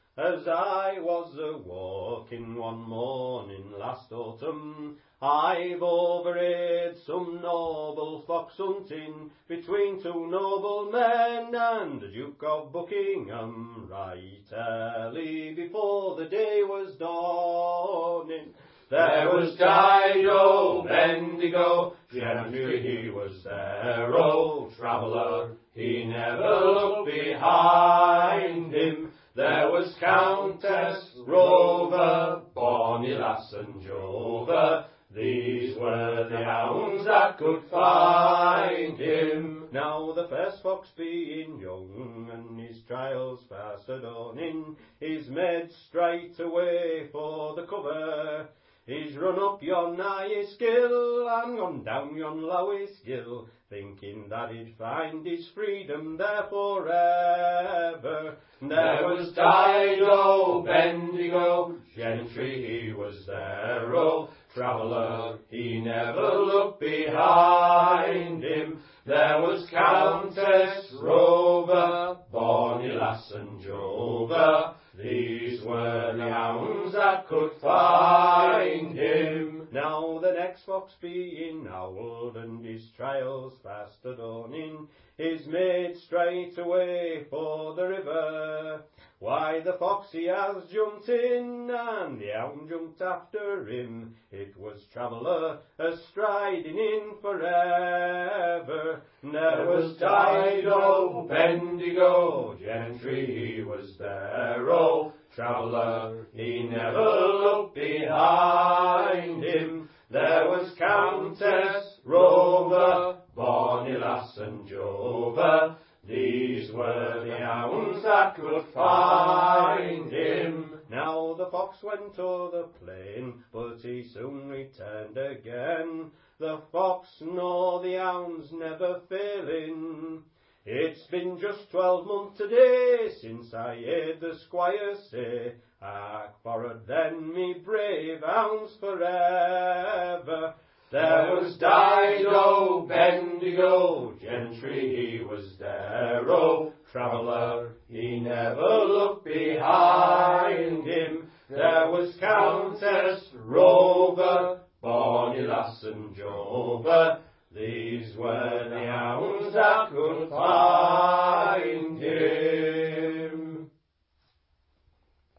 As I was a-walking one morning last autumn, I've overheard some noble fox hunting between two noble men and the Duke of Buckingham, right early before the day was dawning. There was Dido, Bendigo, gentry he was there, oh traveller, he never looked behind him. There was Countess Rover, bonny lass and Jover, these were the hounds that could find him. Now the first fox being young and his trials fast a-dawning, he's made straight away for the cover. He's run up yon highest hill and gone down yon lowest hill, thinking that he'd find his freedom there forever. There was Dido, Bendigo, gentry he was there, oh traveller, he never looked behind him. There was Countess Rover, bonny lass and Jover, these were the hounds that could find him. Now the next fox being old and his trials fast a-dawning, is made straight away for the river. Why the fox he has jumped in and the hound jumped after him, it was traveller a-striding in forever. There was Dido, Bendigo, gentry he was there, oh traveller, he never looked behind him. There was Countess Rover, bonny lass and Jover, these were the hounds that could find him. Now the fox went o'er the plain, but he soon returned again, the fox nor the hounds never failing. It's been just 12 months today since I heard the squire say, hark forward then, me brave hounds forever. There was Dido, Bendigo, gentry he was there, oh traveller, he never looked behind him. There was Countess Rover, bonny lass and Jover, these were the hounds that could find